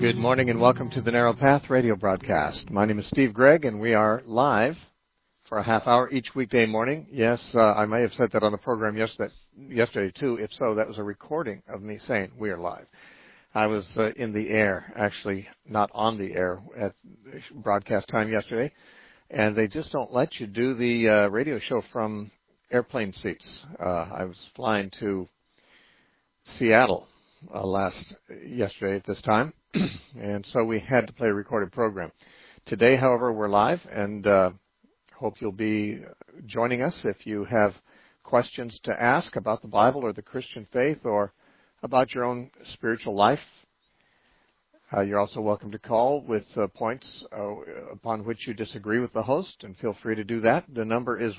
Good morning and welcome to the Narrow Path radio broadcast. My name is Steve Gregg and we are live for a half hour each weekday morning. Yes, I may have said that on the program yesterday too. If so, that was a recording of me saying we are live. I was in the air, actually not on the air at broadcast time yesterday, and they just don't let you do the radio show from airplane seats. I was flying to Seattle yesterday at this time, and so we had to play a recorded program. Today, however, we're live, and hope you'll be joining us if you have questions to ask about the Bible or the Christian faith or about your own spiritual life. You're also welcome to call with points upon which you disagree with the host, and feel free to do that. The number is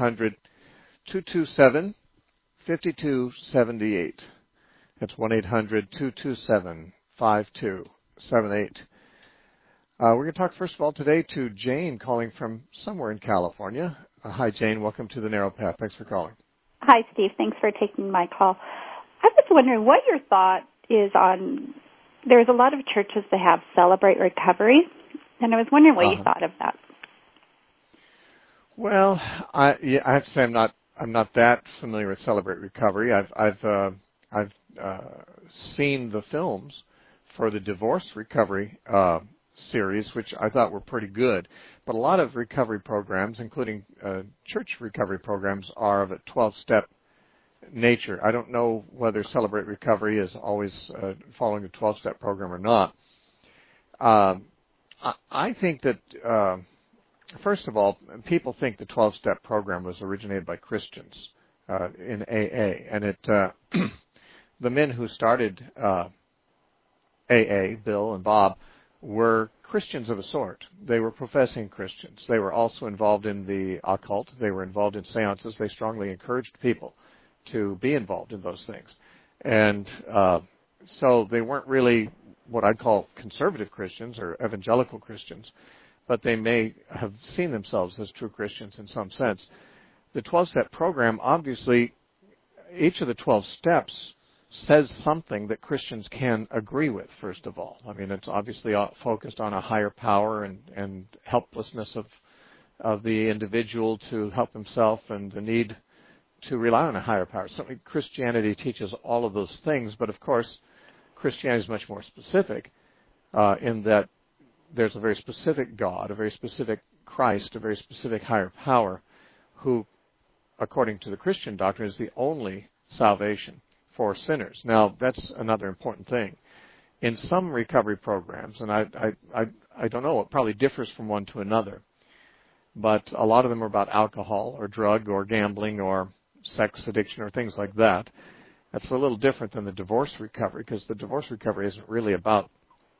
1-800-227-5278. That's 1-800-227-5278. We're going to talk first of all today to Jane calling from somewhere in California. Hi, Jane. Welcome to the Narrow Path. Thanks for calling. Hi, Steve. Thanks for taking my call. I was wondering what your thought is on, there's a lot of churches that have Celebrate Recovery, and I was wondering what you thought of that. Well, I have to say I'm not that familiar with Celebrate Recovery. I've seen the films for the Divorce Recovery series, which I thought were pretty good. But a lot of recovery programs, including church recovery programs, are of a 12-step nature. I don't know whether Celebrate Recovery is always following a 12-step program or not. I think that, first of all, people think the 12-step program was originated by Christians in AA, and it the men who started AA, Bill and Bob, were Christians of a sort. They were professing Christians. They were also involved in the occult. They were involved in seances. They strongly encouraged people to be involved in those things. And so they weren't really what I'd call conservative Christians or evangelical Christians, but they may have seen themselves as true Christians in some sense. The 12-step program, obviously, each of the 12 steps says something that Christians can agree with, first of all. I mean, it's obviously focused on a higher power and helplessness of the individual to help himself and the need to rely on a higher power. Certainly Christianity teaches all of those things, but of course Christianity is much more specific in that there's a very specific God, a very specific Christ, a very specific higher power who, according to the Christian doctrine, is the only salvation for sinners. Now, that's another important thing. In some recovery programs, and I don't know, it probably differs from one to another, but a lot of them are about alcohol or drug or gambling or sex addiction or things like that. That's a little different than the divorce recovery, because the divorce recovery it's not really about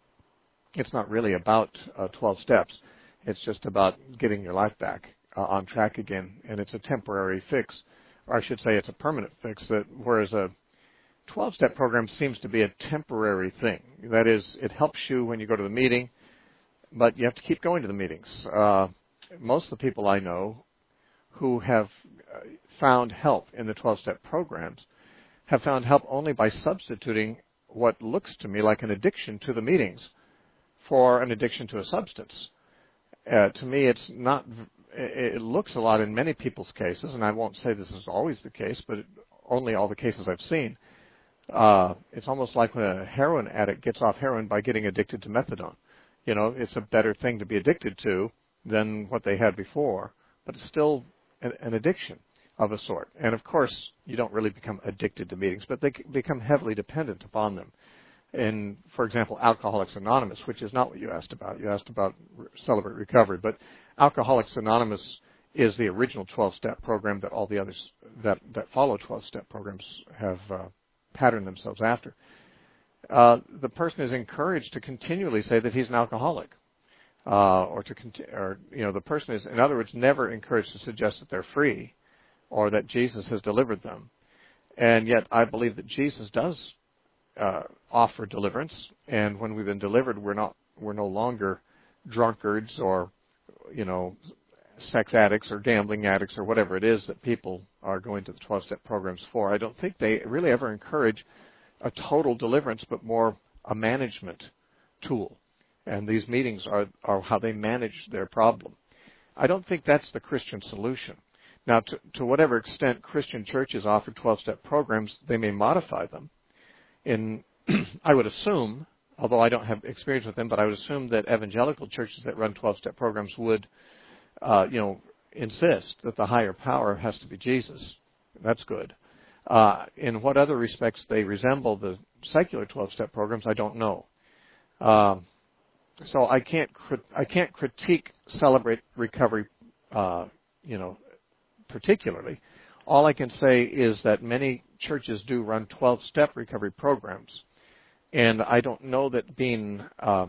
12 steps. It's just about getting your life back on track again, and it's a temporary fix, or I should say it's a permanent fix, whereas a 12-step program seems to be a temporary thing. That is, it helps you when you go to the meeting, but you have to keep going to the meetings. Most of the people I know who have found help in the 12-step programs have found help only by substituting what looks to me like an addiction to the meetings for an addiction to a substance. To me, it's not. It looks a lot in many people's cases, and I won't say this is always the case, but only all the cases I've seen. It's almost like when a heroin addict gets off heroin by getting addicted to methadone. You know, it's a better thing to be addicted to than what they had before, but it's still an addiction of a sort. And of course, you don't really become addicted to meetings, but they become heavily dependent upon them. In, for example, Alcoholics Anonymous, which is not what you asked about. You asked about Celebrate Recovery, but Alcoholics Anonymous is the original 12-step program that all the others that follow 12-step programs have pattern themselves after. The person is encouraged to continually say that he's an alcoholic, the person is, in other words, never encouraged to suggest that they're free or that Jesus has delivered them. And yet, I believe that Jesus does offer deliverance, and when we've been delivered, we're no longer drunkards or sex addicts or gambling addicts or whatever it is that people are going to the 12-step programs for. I don't think they really ever encourage a total deliverance, but more a management tool, and these meetings are how they manage their problem. I don't think that's the Christian solution. Now, to whatever extent Christian churches offer 12-step programs, they may modify them. I would assume, although I don't have experience with them, but I would assume that evangelical churches that run 12-step programs would, insist that the higher power has to be Jesus. That's good. In what other respects they resemble the secular 12-step programs, I don't know. So I can't critique Celebrate Recovery, particularly. All I can say is that many churches do run 12-step recovery programs, and I don't know that the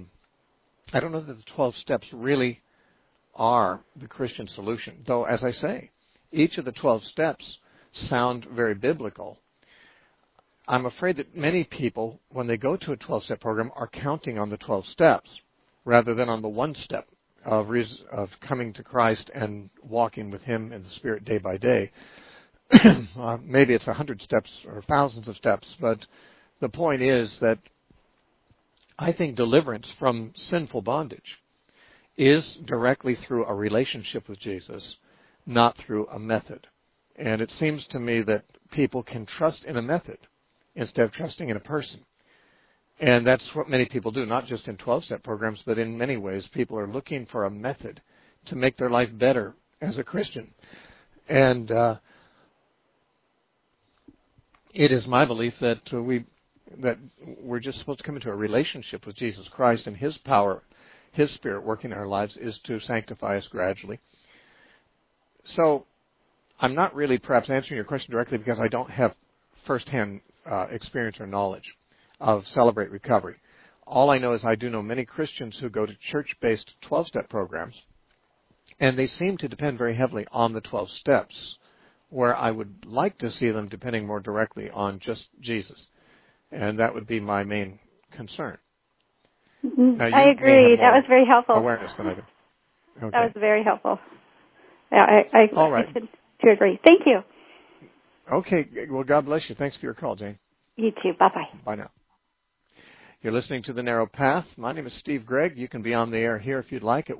12 steps really are the Christian solution. Though, as I say, each of the 12 steps sound very biblical. I'm afraid that many people, when they go to a 12-step program, are counting on the 12 steps rather than on the one step of coming to Christ and walking with Him in the Spirit day by day. Maybe it's 100 steps or thousands of steps, but the point is that I think deliverance from sinful bondage is directly through a relationship with Jesus, not through a method. And it seems to me that people can trust in a method instead of trusting in a person. And that's what many people do, not just in 12-step programs, but in many ways. People are looking for a method to make their life better as a Christian. And it is my belief that we're just supposed to come into a relationship with Jesus Christ, and His power, His Spirit working in our lives is to sanctify us gradually. So I'm not really perhaps answering your question directly because I don't have firsthand experience or knowledge of Celebrate Recovery. All I know is I do know many Christians who go to church-based 12-step programs, and they seem to depend very heavily on the 12 steps, where I would like to see them depending more directly on just Jesus. And that would be my main concern. Now, I agree. That was very helpful. Awareness than I do. Okay. That was very helpful. Yeah, All right. I tend to agree. Thank you. Okay. Well, God bless you. Thanks for your call, Jane. You too. Bye-bye. Bye now. You're listening to The Narrow Path. My name is Steve Gregg. You can be on the air here if you'd like at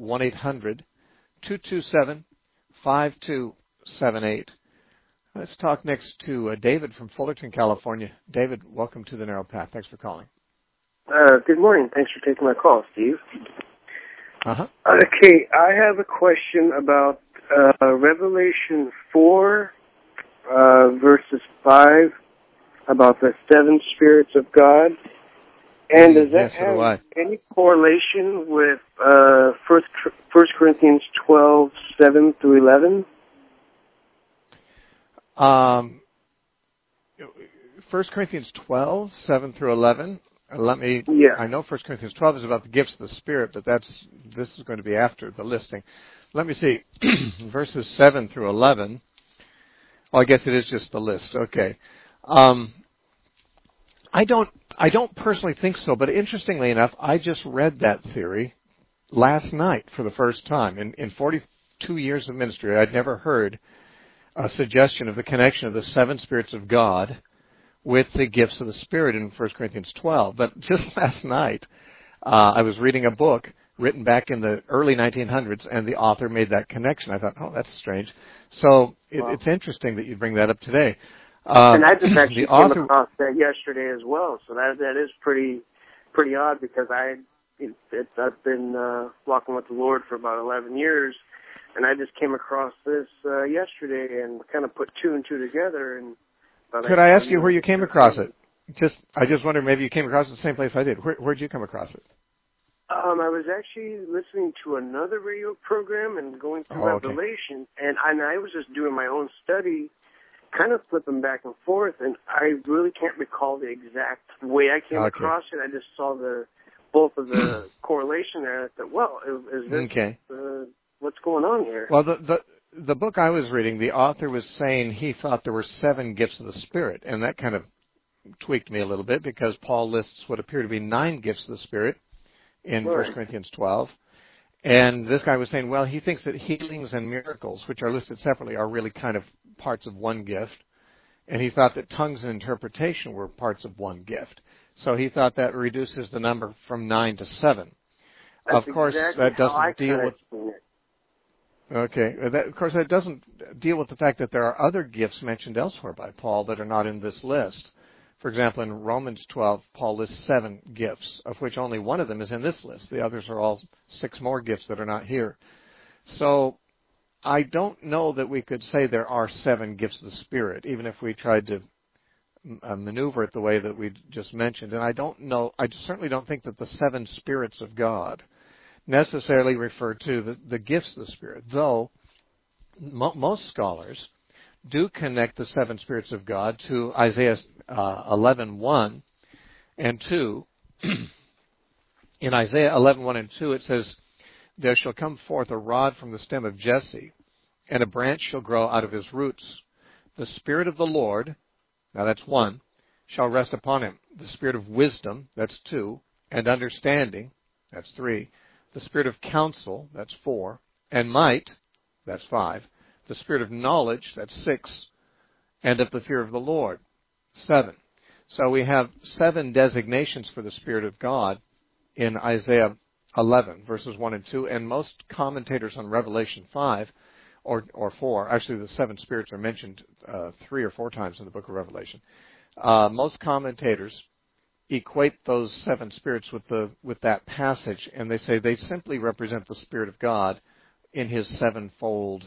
1-800-227-5278. Let's talk next to David from Fullerton, California. David, welcome to The Narrow Path. Thanks for calling. Good morning. Thanks for taking my call, Steve. Uh-huh. Okay, I have a question about Revelation 4, verses 5, about the seven spirits of God. And does that have any correlation with 1 Corinthians 12, 7 through 11? 1 Corinthians 12, 7 through 11. I know 1 Corinthians 12 is about the gifts of the Spirit, but this is going to be after the listing. Let me see. Verses 7 through 11. Oh, I guess it is just the list. Okay. I don't personally think so, but interestingly enough, I just read that theory last night for the first time. In 42 years of ministry, I'd never heard a suggestion of the connection of the seven spirits of God with the gifts of the Spirit in 1 Corinthians 12. But just last night, I was reading a book written back in the early 1900s, and the author made that connection. I thought, oh, that's strange. So it's interesting that you bring that up today. And I just actually came across that yesterday as well. So that is pretty odd, because I've been walking with the Lord for about 11 years, and I just came across this yesterday and kind of put two and two together. And could I ask you where you came across it? I just wondered, maybe you came across it the same place I did. Where'd you come across it? I was actually listening to another radio program and going through Revelation, and I was just doing my own study, kind of flipping back and forth, and I really can't recall the exact way I came across it. I just saw both of the correlation there. I thought, well, is this what's going on here? Well, the book I was reading, the author was saying he thought there were seven gifts of the Spirit, and that kind of tweaked me a little bit, because Paul lists what appear to be 9 gifts of the Spirit in 1 Corinthians 12. And this guy was saying, well, he thinks that healings and miracles, which are listed separately, are really kind of parts of one gift. and he thought that tongues and interpretation were parts of one gift. So he thought that reduces the number from 9 to 7. That's of course, exactly that doesn't deal with. It. Okay, of course, that doesn't deal with the fact that there are other gifts mentioned elsewhere by Paul that are not in this list. For example, in Romans 12, Paul lists 7 gifts, of which only one of them is in this list. The others are all 6 more gifts that are not here. So I don't know that we could say there are 7 gifts of the Spirit, even if we tried to maneuver it the way that we just mentioned. And I certainly don't think that the 7 spirits of God necessarily refer to the gifts of the Spirit, though most scholars do connect the 7 spirits of God to Isaiah 11:1 and 2. In Isaiah 11:1 and 2, it says, "There shall come forth a rod from the stem of Jesse, and a branch shall grow out of his roots. The Spirit of the Lord," now that's 1, "shall rest upon him. The Spirit of wisdom," that's 2, "and understanding," that's 3. "The Spirit of counsel," that's 4, "and might," that's 5. "The Spirit of knowledge," that's 6, "and of the fear of the Lord," 7. So we have 7 designations for the Spirit of God in Isaiah 11, verses 1 and 2, and most commentators on Revelation 5 or 4, actually the 7 spirits are mentioned 3 or 4 times in the book of Revelation. Most commentators equate those 7 spirits with that passage, and they say they simply represent the Spirit of God in his 7-fold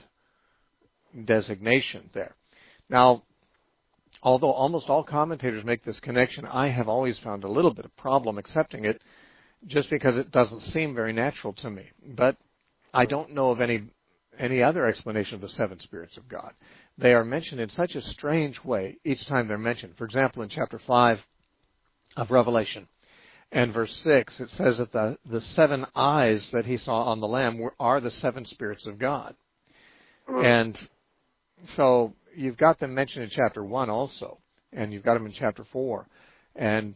designation there. Now, although almost all commentators make this connection, I have always found a little bit of problem accepting it just because it doesn't seem very natural to me. But I don't know of any other explanation of the 7 spirits of God. They are mentioned in such a strange way each time they're mentioned. For example, in chapter 5 of Revelation and verse 6, it says that the 7 eyes that he saw on the Lamb are the 7 spirits of God. And so you've got them mentioned in chapter 1 also, and you've got them in chapter 4. And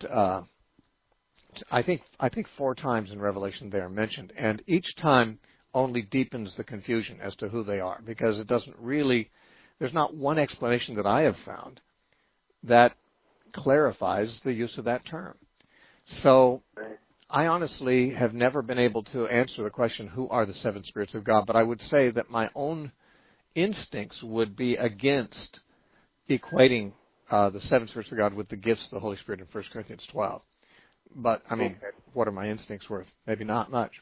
I think 4 times in Revelation they are mentioned, and each time only deepens the confusion as to who they are, because it doesn't really, there's not one explanation that I have found that clarifies the use of that term. So I honestly have never been able to answer the question, who are the 7 spirits of God? But I would say that my own instincts would be against equating the 7 spirits of God with the gifts of the Holy Spirit in 1 Corinthians 12. But, I mean, what are my instincts worth? Maybe not much.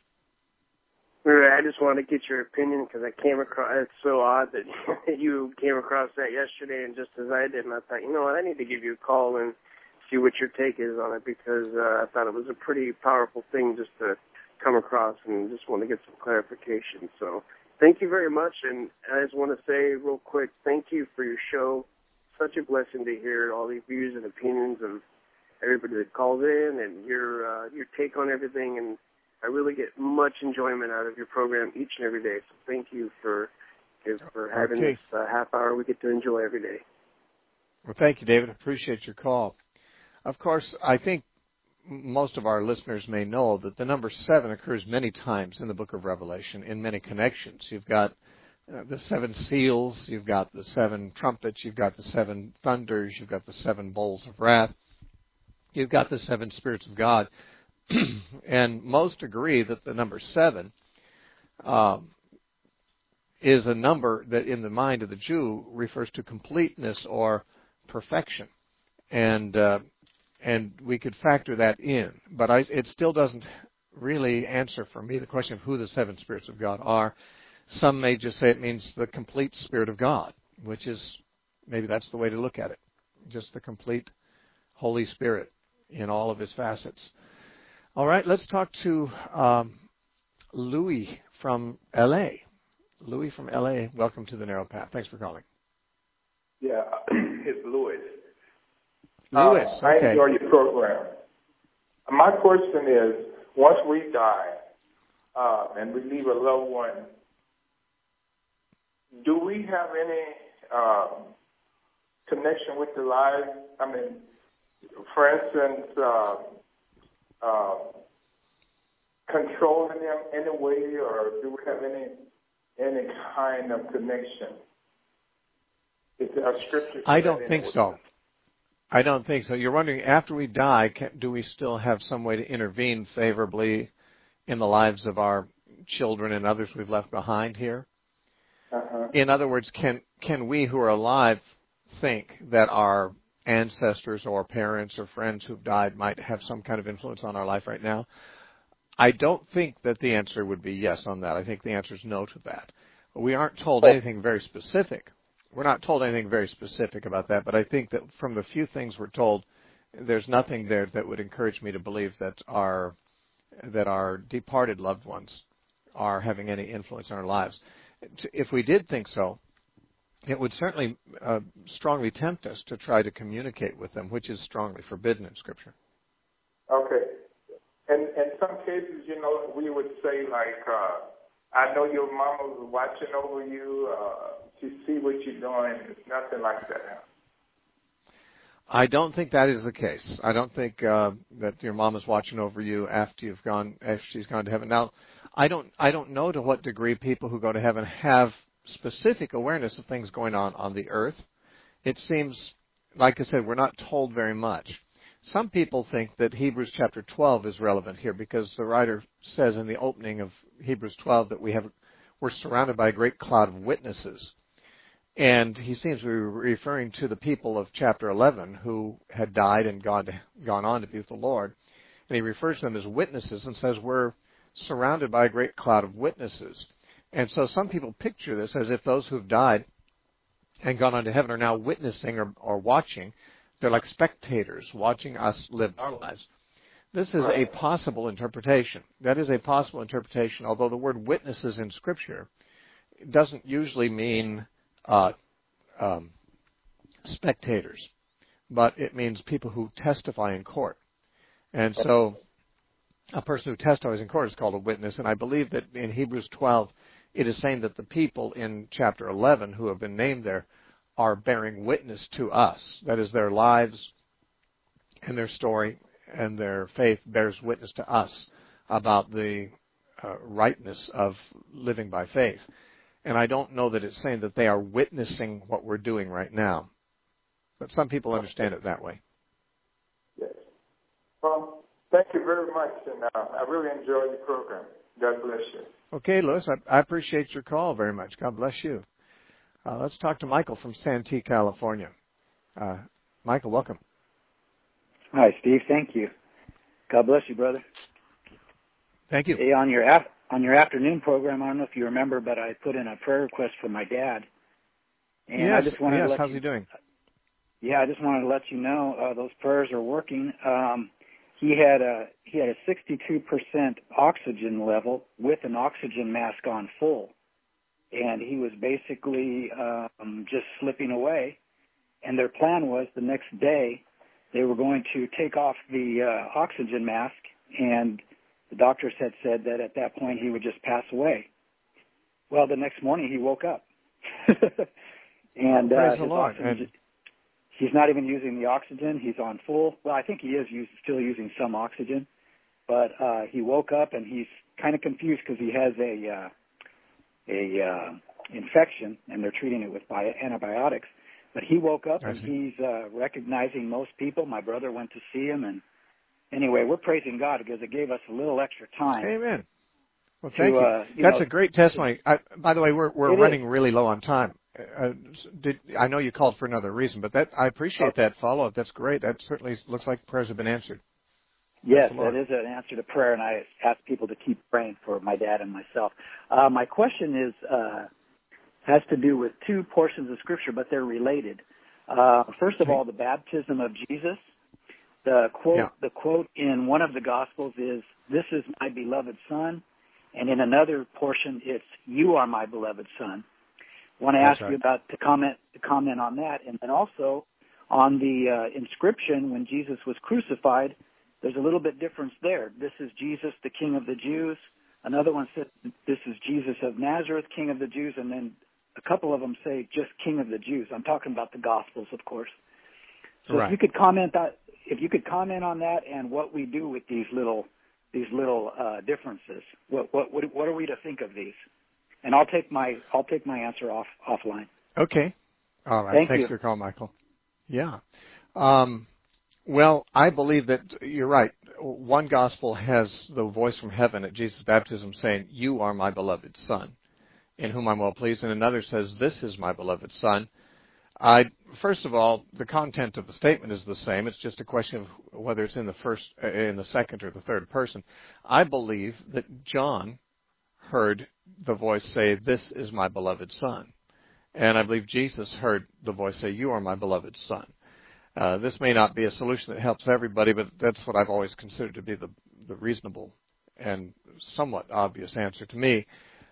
I just wanted to get your opinion because I came across, it's so odd that you came across that yesterday and just as I did, and I thought, you know what, I need to give you a call and see what your take is on it, because I thought it was a pretty powerful thing just to come across, and just want to get some clarification. So thank you very much, and I just want to say real quick, thank you for your show. Such a blessing to hear all these views and opinions of everybody that calls in and your take on everything, and I really get much enjoyment out of your program each and every day. So thank you for having this half hour we get to enjoy every day. Well, thank you, David. I appreciate your call. Of course, I think most of our listeners may know that the number 7 occurs many times in the book of Revelation in many connections. You've got the 7 seals, you've got the 7 trumpets, you've got the 7 thunders, you've got the 7 bowls of wrath, you've got the 7 spirits of God. And most agree that the number 7 is a number that in the mind of the Jew refers to completeness or perfection. And we could factor that in. But it still doesn't really answer for me the question of who the 7 spirits of God are. Some may just say it means the complete Spirit of God, which is, maybe that's the way to look at it. Just the complete Holy Spirit in all of his facets. All right, let's talk to Louis from L.A. Louis from L.A., welcome to the Narrow Path. Thanks for calling. Yeah, it's Louis. Louis, okay. I enjoy your program. My question is, once we die and we leave a loved one, do we have any connection with the lives? I mean, for instance, controlling them in a way, or do we have any kind of connection? Is there a scripture? I don't think so. I don't think so. You're wondering, after we die, do we still have some way to intervene favorably in the lives of our children and others we've left behind here? Uh-huh. In other words, can we who are alive think that our ancestors or parents or friends who've died might have some kind of influence on our life right now? I don't think that the answer would be yes on that. I think the answer is no to that. We aren't told anything very specific. We're not told anything very specific about that, but I think that from the few things we're told, there's nothing there that would encourage me to believe that our departed loved ones are having any influence in our lives. If we did think so, it would certainly strongly tempt us to try to communicate with them, which is strongly forbidden in Scripture. Okay. And in some cases, we would say, like, I know your mama was watching over you. She see what you're doing. It's nothing like that. I don't think that is the case. I don't think that your mom is watching over you after she's gone to heaven. Now, I don't know to what degree people who go to heaven have specific awareness of things going on the earth. It seems, like I said, we're not told very much. Some people think that Hebrews chapter 12 is relevant here because the writer says in the opening of Hebrews 12 that we're surrounded by a great cloud of witnesses. And he seems to be referring to the people of chapter 11 who had died and gone on to be with the Lord. And he refers to them as witnesses and says we're surrounded by a great cloud of witnesses. And so some people picture this as if those who've died and gone on to heaven are now witnessing or watching. They're like spectators watching us live our lives. This is a possible interpretation. That is a possible interpretation, although the word witnesses in Scripture doesn't usually mean spectators, but it means people who testify in court. And so a person who testifies in court is called a witness, and I believe that in Hebrews 12 it is saying that the people in chapter 11 who have been named there are bearing witness to us. That is, their lives and their story and their faith bears witness to us about the rightness of living by faith. And I don't know that it's saying that they are witnessing what we're doing right now. But some people understand it that way. Yes. Well, thank you very much, and I really enjoyed the program. God bless you. Okay, Louis, I appreciate your call very much. God bless you. Let's talk to Michael from Santee, California. Michael, welcome. Hi, Steve. Thank you. God bless you, brother. Thank you. Hey, on your afternoon program, I don't know if you remember, but I put in a prayer request for my dad. And yes, I just wanted to let how's he doing? Yeah, I just wanted to let you know those prayers are working. He had a 62% oxygen level with an oxygen mask on full, and he was basically just slipping away. And their plan was the next day they were going to take off the oxygen mask, and the doctors had said that at that point he would just pass away. Well, the next morning he woke up. And praise the Lord. He's not even using the oxygen. He's on full. Well, I think he is still using some oxygen. But he woke up, and he's kind of confused because he has a infection, and they're treating it with antibiotics. But he woke up, and he's recognizing most people. My brother went to see him, and anyway, we're praising God because it gave us a little extra time. Amen. Well, thank you. That's a great testimony. By the way, we're running really low on time. I know you called for another reason, but I appreciate that follow-up. That's great. That certainly looks like prayers have been answered. Yes, that is an answer to prayer, and I ask people to keep praying for my dad and myself. My question has to do with two portions of Scripture, but they're related. First of all, the baptism of Jesus. The quote in one of the Gospels is, "This is my beloved Son," and in another portion, it's, "You are my beloved Son." I want to ask you about to comment on that, and then also on the inscription when Jesus was crucified. There's a little bit difference there. This is Jesus, the King of the Jews. Another one says, "This is Jesus of Nazareth, King of the Jews," and then a couple of them say just King of the Jews. I'm talking about the Gospels, of course. So if you could comment on that and what we do with these little differences. What are we to think of these? And I'll take my answer offline. Okay. All right. Thank Thanks you. for your call, Michael. Yeah. Well, I believe that you're right. One gospel has the voice from heaven at Jesus' baptism saying, "You are my beloved Son, in whom I'm well pleased," and another says, "This is my beloved Son." First of all, the content of the statement is the same. It's just a question of whether it's in the second, or the third person. I believe that John heard the voice say, "This is my beloved Son," and I believe Jesus heard the voice say, "You are my beloved Son." This may not be a solution that helps everybody, but that's what I've always considered to be the reasonable and somewhat obvious answer to me.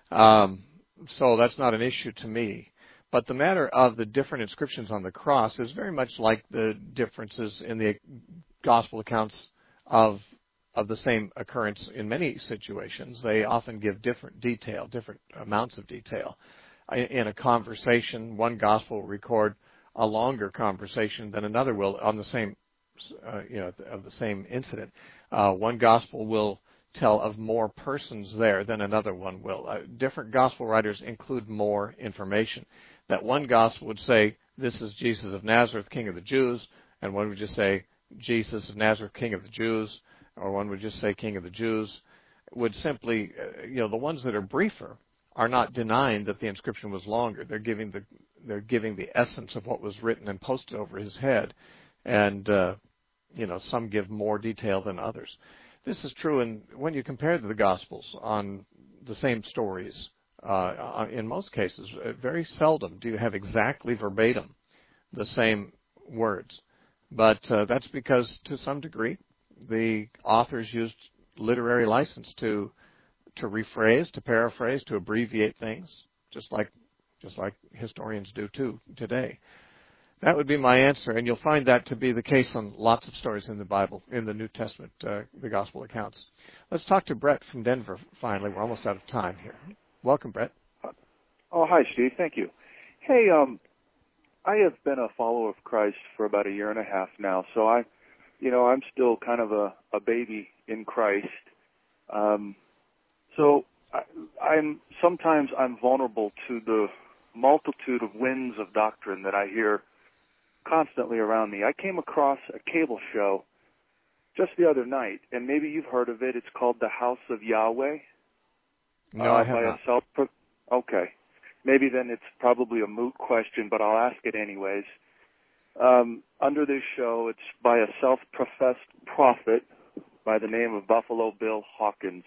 So that's not an issue to me. But the matter of the different inscriptions on the cross is very much like the differences in the gospel accounts of the same occurrence in many situations. They often give different detail, different amounts of detail. In a conversation, one gospel will record a longer conversation than another will on the same, of the same incident. One gospel will tell of more persons there than another one will. Different gospel writers include more information. That one gospel would say, "This is Jesus of Nazareth, King of the Jews," and one would just say, "Jesus of Nazareth, King of the Jews," or one would just say, "King of the Jews." Would simply, the ones that are briefer are not denying that the inscription was longer. They're giving the essence of what was written and posted over his head, and some give more detail than others. This is true when you compare the Gospels on the same stories. In most cases, very seldom do you have exactly verbatim the same words, but that's because to some degree the authors used literary license to rephrase, to paraphrase, to abbreviate things, just like historians do too today. That would be my answer, and you'll find that to be the case on lots of stories in the Bible, in the New Testament, the Gospel accounts. Let's talk to Brett from Denver finally. We're almost out of time here. Welcome, Brett. Oh, hi, Steve. Thank you. Hey, I have been a follower of Christ for about a year and a half now, so I'm still kind of a baby in Christ. So sometimes I'm vulnerable to the multitude of winds of doctrine that I hear constantly around me. I came across a cable show just the other night, and maybe you've heard of it. It's called The House of Yahweh. No, I have not. Okay. Maybe then it's probably a moot question, but I'll ask it anyways. Under this show, it's by a self-professed prophet by the name of Buffalo Bill Hawkins.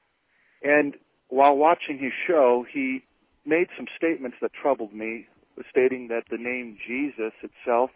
And while watching his show, he made some statements that troubled me, stating that the name Jesus itself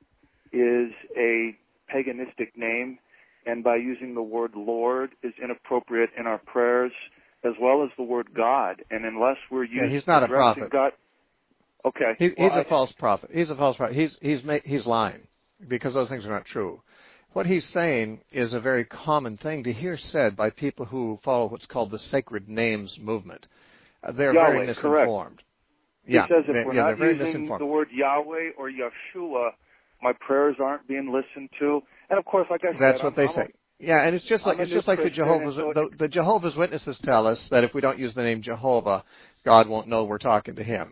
is a paganistic name, and by using the word Lord is inappropriate in our prayers, as well as the word God. And unless we're using he's not a prophet. God, okay, he's a false prophet. He's a false prophet. He's lying, because those things are not true. What he's saying is a very common thing to hear said by people who follow what's called the Sacred Names movement. They're Yahweh, very misinformed. Correct. He says if we're not using the word Yahweh or Yeshua, my prayers aren't being listened to. And of course, like I said, that's what they say. Yeah, and it's just like the Jehovah's Witnesses tell us that if we don't use the name Jehovah, God won't know we're talking to Him.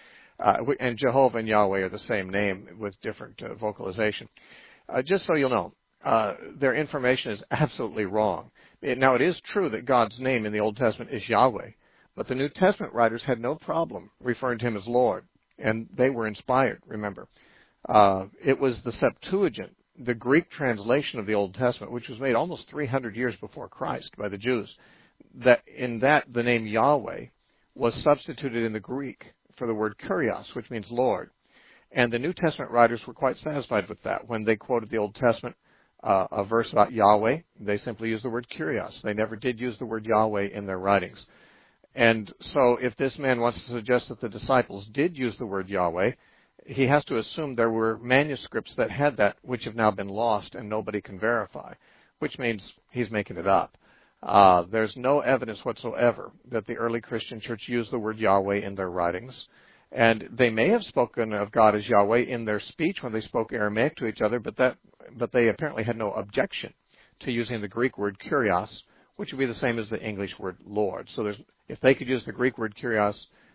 And Jehovah and Yahweh are the same name with different vocalization. Just so you'll know, their information is absolutely wrong. Now, it is true that God's name in the Old Testament is Yahweh, but the New Testament writers had no problem referring to Him as Lord, and they were inspired. Remember, it was the Septuagint, the Greek translation of the Old Testament, which was made almost 300 years before Christ by the Jews, that the name Yahweh was substituted in the Greek for the word Kyrios, which means Lord. And the New Testament writers were quite satisfied with that. When they quoted the Old Testament, a verse about Yahweh, they simply used the word Kyrios. They never did use the word Yahweh in their writings. And so if this man wants to suggest that the disciples did use the word Yahweh, he has to assume there were manuscripts that had that, which have now been lost and nobody can verify, which means he's making it up. There's no evidence whatsoever that the early Christian church used the word Yahweh in their writings. And they may have spoken of God as Yahweh in their speech when they spoke Aramaic to each other, but they apparently had no objection to using the Greek word Kyrios, which would be the same as the English word Lord. So if they could use the Greek word Kyrios,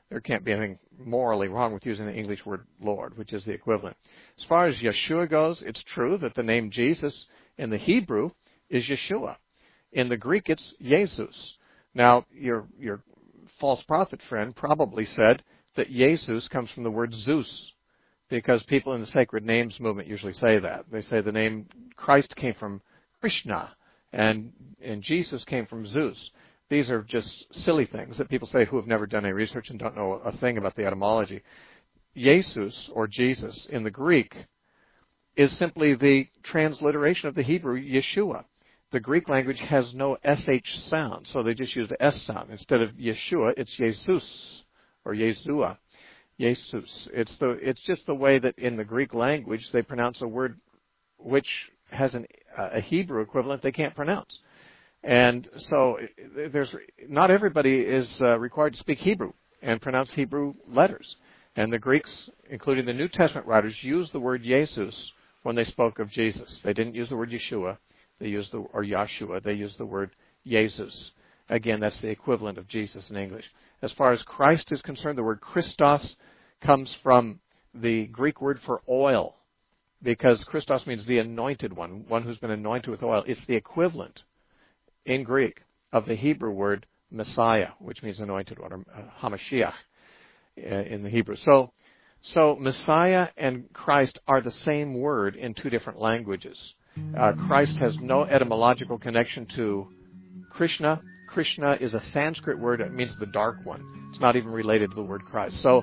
there can't be anything morally wrong with using the English word Lord, which is the equivalent. As far as Yeshua goes, it's true that the name Jesus in the Hebrew is Yeshua. In the Greek, it's Jesus. Now, your false prophet friend probably said that Jesus comes from the word Zeus, because people in the sacred names movement usually say that. They say the name Christ came from Krishna, and Jesus came from Zeus. These are just silly things that people say who have never done any research and don't know a thing about the etymology. Jesus, or Jesus, in the Greek, is simply the transliteration of the Hebrew Yeshua. The Greek language has no SH sound, so they just use the S sound. Instead of Yeshua, it's Jesus, or Yeshua. Jesus. It's just the way that in the Greek language they pronounce a word which has a Hebrew equivalent they can't pronounce. And so not everybody is required to speak Hebrew and pronounce Hebrew letters. And the Greeks, including the New Testament writers, used the word Jesus when they spoke of Jesus. They didn't use the word Yeshua, or Yahshua. They used the word Jesus. Again, that's the equivalent of Jesus in English. As far as Christ is concerned, the word Christos comes from the Greek word for oil, because Christos means the anointed one who's been anointed with oil. It's the equivalent in Greek of the Hebrew word Messiah, which means anointed one, or Hamashiach in the Hebrew. So Messiah and Christ are the same word in two different languages. Christ has no etymological connection to Krishna. Krishna is a Sanskrit word. It means the dark one. It's not even related to the word Christ. So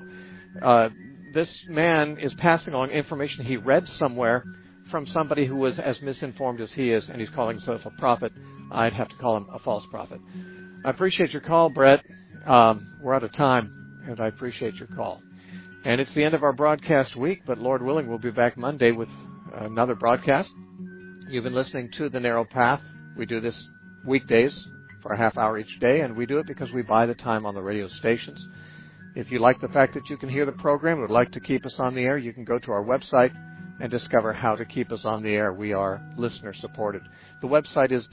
this man is passing along information he read somewhere from somebody who was as misinformed as he is, and he's calling himself a prophet. I'd have to call him a false prophet. I appreciate your call, Brett. We're out of time, and I appreciate your call. And it's the end of our broadcast week, but Lord willing, we'll be back Monday with another broadcast. You've been listening to The Narrow Path. We do this weekdays for a half hour each day, and we do it because we buy the time on the radio stations. If you like the fact that you can hear the program and would like to keep us on the air, you can go to our website and discover how to keep us on the air. We are listener-supported. The website is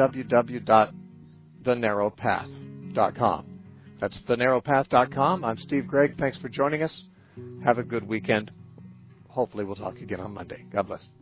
www.thenarrowpath.com. That's thenarrowpath.com. I'm Steve Gregg. Thanks for joining us. Have a good weekend. Hopefully we'll talk again on Monday. God bless.